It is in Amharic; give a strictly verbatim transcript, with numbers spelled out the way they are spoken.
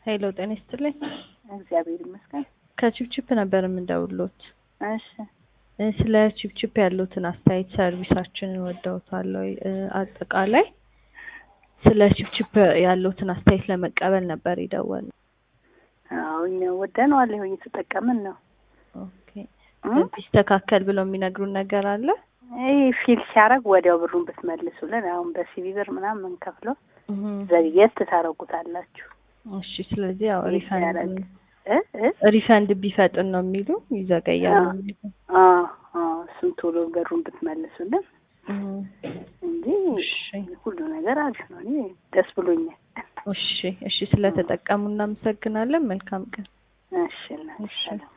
ሄሎ ጤና ይስጥልኝ። እግዚአብሔር ይመስገን። ከቺፕቺፕ ነበር የምንደውልዎት። እሺ ስለ ቺፕቺፕ ያሉትን አስተያየት ሰርቪሳችንን ወደውታል ወይ? አጠቃላይ ስለ ቺፕቺፕ ያሉትን አስተያየት ለመቀበል ነበር የደወልነው። አዎ እኛ ወደነዋል፣ ይሄን እየተጠቀምን ነው። ኦኬ ቢስተካከል ብለው የሚነግሩን ነገር አለ? ይሄ ፊል ሲያደርግ ወዲያው ብሩን ብትመልሱልን፣ አሁን በሲቪ ብር ምናምን የምንከፍለው ዘግየት ታረጉታላችሁ። እሺ ስለዚህ ያው ሪፈንድ እ እ ሪፈንድ ቢፈጥን ነው የሚሉ ይዘገያል ነው የሚሉ። አዎ አዎ እሱን ቶሎ ብሩን ብትመልሱልን እንጂ ሁሉ ነገር አሪፍ ነው። እኔ ደስ ብሎኛል። እሺ እሺ ስለተጠቀሙ እናመሰግናለን። መልካም ቀን። እሺ እሺ